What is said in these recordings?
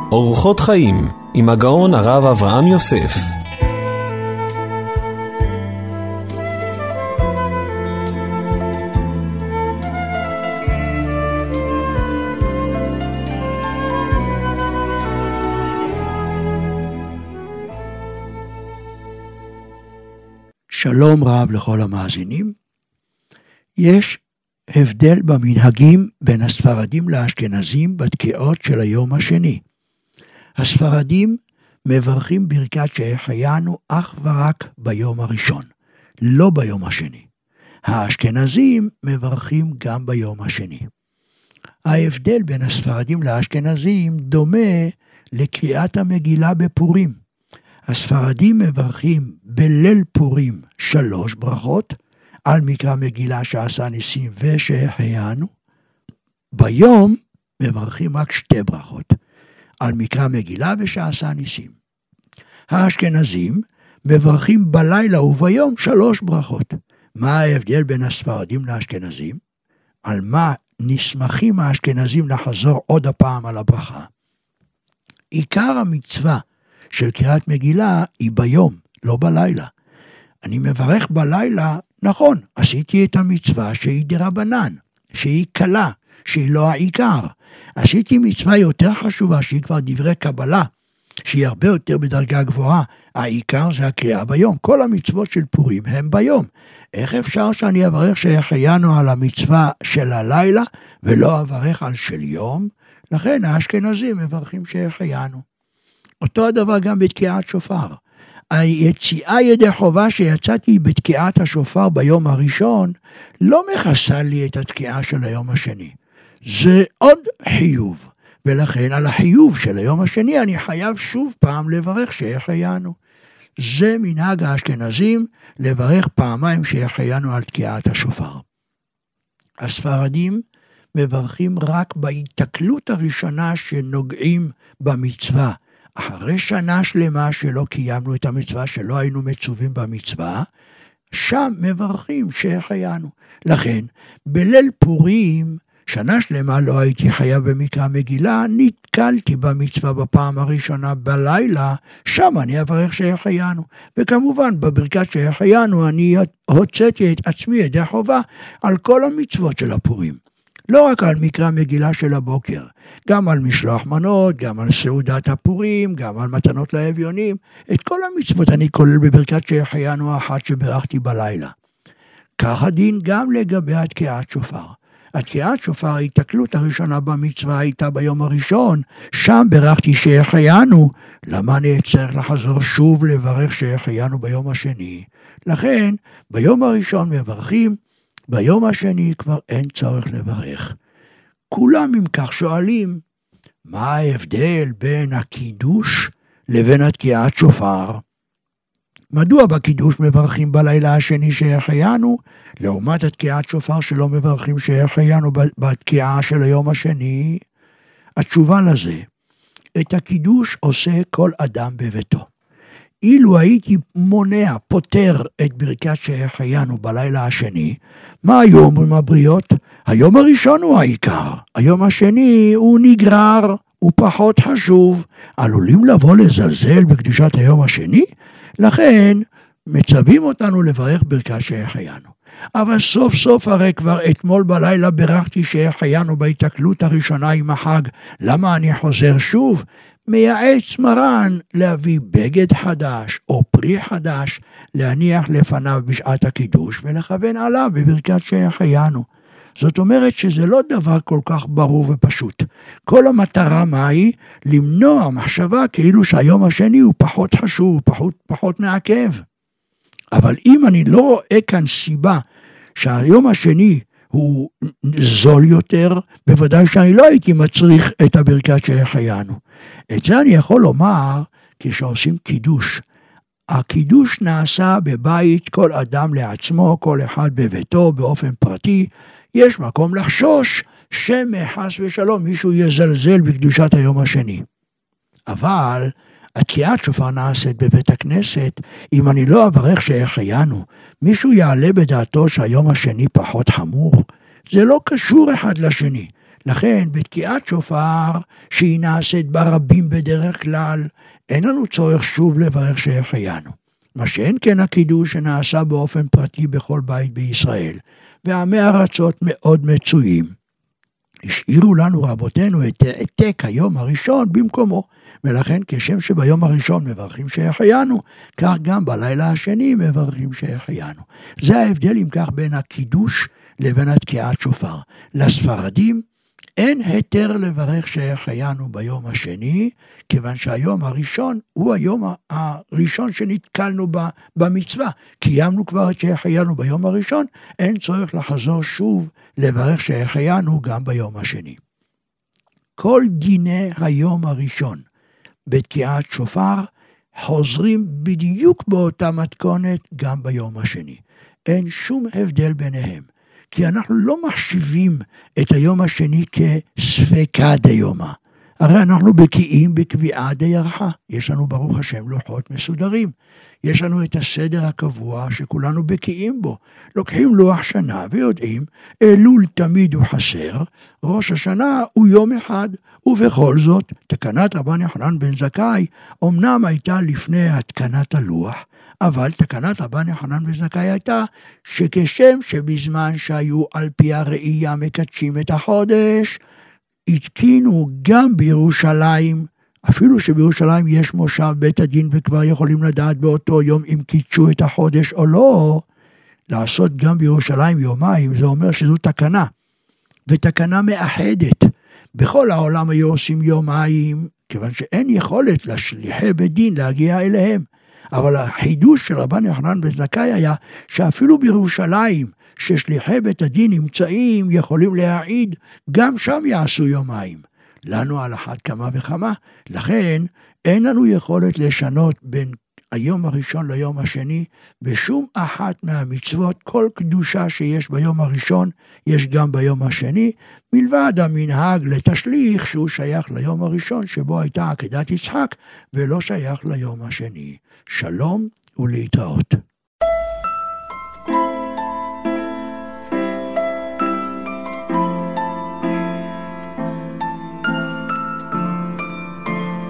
אורחות חיים עם הגאון הרב אברהם יוסף. שלום רב לכל המאזינים. יש הבדל במנהגים בין הספרדים לאשכנזים בתקיעות של היום השני. הספרדים מברכים ברכת שהחיינו אך ורק ביום הראשון, לא ביום השני. האשכנזים מברכים גם ביום השני. ההבדל בין הספרדים לאשכנזים דומה לקריאת המגילה בפורים. הספרדים מברכים בליל פורים 3 ברכות, על מקרא מגילה שעשה ניסים ושהחיינו. ביום מברכים רק 2 ברכות, על מקרא מגילה ושעשה ניסים. האשכנזים מברכים בלילה וביום 3 ברכות. מה ההבדל בין הספרדים לאשכנזים? על מה נסמכים האשכנזים לחזור עוד הפעם על הברכה? עיקר המצווה של קריאת מגילה היא ביום, לא בלילה. אני מברך בלילה, נכון, עשיתי את המצווה שהיא דרבנן, שהיא קלה, שהיא לא העיקר. עשיתי מצווה יותר חשובה, שהיא כבר דברי קבלה, שהיא הרבה יותר בדרגה גבוהה. העיקר זה הקריאה ביום. כל המצוות של פורים הם ביום. איך אפשר שאני אברך שהחיינו על המצווה של הלילה, ולא אברך על של יום? לכן האשכנזים מברכים שהחיינו. אותו הדבר גם בתקיעת שופר. היציאה ידי חובה שיצאתי בתקיעת השופר ביום הראשון, לא מכסה לי את התקיעה של היום השני. זה עוד חיוב, ולכן על החיוב של היום השני אני חייב שוב פעם לברך שהחיינו. זה מנהג האשכנזים לברך פעמיים שהחיינו על תקיעת השופר. הספרדים מברכים רק בהתקלות הראשונה שנוגעים במצווה. אחרי שנה שלמה שלא קיימנו את המצווה, שלא היינו מצווים במצווה, שם מברכים שהחיינו. לכן, בליל פורים, שנה שלמה לא הייתי חייב במקרא מגילה, נתקלתי במצווה בפעם הראשונה בלילה, שם אני אברך שהחיינו. וכמובן, בברכת שהחיינו, אני הוצאתי את עצמי ידי חובה על כל המצוות של הפורים. לא רק על מקרא מגילה של הבוקר, גם על משלוח מנות, גם על סעודת הפורים, גם על מתנות לאביונים. את כל המצוות אני כולל בברכת שהחיינו האחת שברכתי בלילה. כך הדין גם לגבי התקיעת שופר. התקיעת שופר, ההתקלות הראשונה במצווה הייתה ביום הראשון, שם ברכתי שהחיינו. למה אני צריך לחזור שוב לברך שהחיינו ביום השני? לכן, ביום הראשון מברכים, ביום השני כבר אין צורך לברך. כולם אם כך שואלים, מה ההבדל בין הקידוש לבין התקיעת שופר? מדוע בקידוש מברכים בלילה השני שהחיינו, לעומת התקיעת שופר שלא מברכים שהחיינו בתקיעה של היום השני? התשובה לזה, את הקידוש עושה כל אדם בביתו. אילו הייתי מונע, פותר את ברכת שהחיינו בלילה השני, מה היו אומרים הבריות? היום הראשון הוא העיקר, היום השני הוא נגרר, הוא פחות חשוב, עלולים לבוא לזלזל בקדושת היום השני, לכן מצווים אותנו לברך ברכת שהחיינו. אבל סוף סוף הרי כבר אתמול בלילה ברכתי שהחיינו בהתקלות הראשונה עם החג, למה אני חוזר שוב? מייעץ מרן להביא בגד חדש או פרי חדש, להניח לפניו בשעת הקידוש ולכוון עליו בברכת שהחיינו. זאת אומרת שזה לא דבר כל כך ברור ופשוט. כל המטרה מה היא? למנוע מחשבה כאילו שהיום השני הוא פחות חשוב, פחות מעכב. אבל אם אני לא רואה כאן סיבה שהיום השני הוא זול יותר, בוודאי שאני לא הייתי מצריך את הברכת שהחיינו. את זה אני יכול לומר כשעושים קידוש. הקידוש נעשה בבית, כל אדם לעצמו, כל אחד בביתו, באופן פרטי. יש מקום לחשוש שמחס ושלום מישהו יזלזל בקדושת היום השני. אבל התקיעת שופר נעשית בבית הכנסת. אם אני לא אברך שהחיינו, מישהו יעלה בדעתו שהיום השני פחות חמור? זה לא קשור אחד לשני. לכן בתקיעת שופר, שהיא נעשית ברבים בדרך כלל, אין לנו צורך שוב לברך שהחיינו. מה שאין כן הקידוש שנעשה באופן פרטי בכל בית בישראל, ועמי ארצות מאוד מצויים. השאירו לנו רבותינו את העתק היום הראשון במקומו, ולכן כשם שביום הראשון מברכים שהחיינו, כך גם בלילה השני מברכים שהחיינו. זה ההבדל אם כך בין הקידוש לבין התקיעת שופר. לספרדים אין היתר לברך שהחיינו ביום השני, כיוון שהיום הראשון הוא היום הראשון שנתקלנו במצווה. קיימנו כבר את שהחיינו ביום הראשון, אין צורך לחזור שוב לברך שהחיינו גם ביום השני. כל דיני היום הראשון בתקיעת שופר חוזרים בדיוק באותה מתכונת גם ביום השני. אין שום הבדל ביניהם. כי אנחנו לא מחשיבים את היום השני כספקה דיומה. הרי אנחנו בקיאים בקביעה דיירחה. יש לנו ברוך השם לוחות מסודרים. יש לנו את הסדר הקבוע שכולנו בקיאים בו. לוקחים לוח שנה ויודעים, אלול תמיד הוא חסר, ראש השנה הוא יום אחד, ובכל זאת, תקנת רבן יוחנן בן זכאי, אמנם הייתה לפני התקנת הלוח, אבל תקנת רבן יוחנן בן זכאי הייתה שכשם שבזמן שהיו על פי הראייה מקדשים את החודש, התקינו גם בירושלים, אפילו שבירושלים יש מושב בית הדין וכבר יכולים לדעת באותו יום אם קידשו את החודש או לא, לעשות גם בירושלים יומיים, זה אומר שזו תקנה, ותקנה מאחדת. בכל העולם היו עושים יומיים, כיוון שאין יכולת לשליחי בית דין להגיע אליהם. אבל החידוש של רבן יוחנן בן זכאי היה שאפילו בירושלים, ששליחי בית הדין נמצאים, יכולים להעיד, גם שם יעשו יומיים. לנו על אחת כמה וכמה, לכן אין לנו יכולת לשנות בין היום הראשון ליום השני, בשום אחת מהמצוות, כל קדושה שיש ביום הראשון, יש גם ביום השני, מלבד המנהג לתשליך שהוא שייך ליום הראשון, שבו הייתה עקדת יצחק, ולא שייך ליום השני. שלום ולהתראות.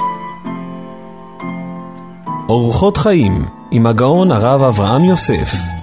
אורחות חיים עם הגאון הרב אברהם יוסף.